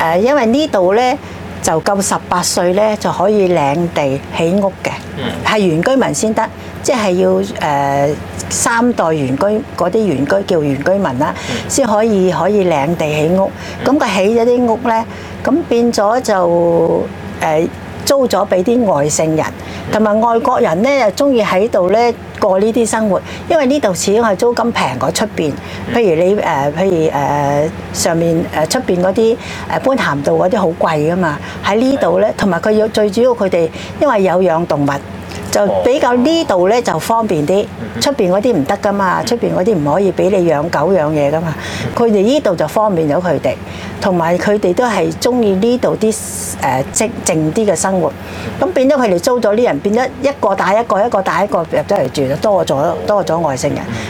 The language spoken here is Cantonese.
因為呢度咧就夠18歲咧就可以領地起屋嘅，係原居民先得，即係要3代原居嗰啲原居叫原居民啦，先可以領地起屋。咁佢起咗啲屋咧，咁變咗就租咗俾啲外姓人，同埋外國人咧又中意喺度咧過呢啲生活，因為呢度始終係租金平過出邊。譬如你上面出邊嗰啲般咸道嗰啲好貴噶嘛，喺呢度咧，同埋佢要最主要佢哋因為有養動物。就比較呢度咧就方便啲，出邊嗰啲唔得噶嘛，出邊嗰啲唔可以俾你養狗養嘢噶嘛。佢哋呢度就方便咗佢哋，同埋佢哋都係中意呢度啲靜啲嘅生活。咁變咗佢哋租咗啲人，變咗一個帶一個，一個帶一個入咗嚟住，多咗外姓人。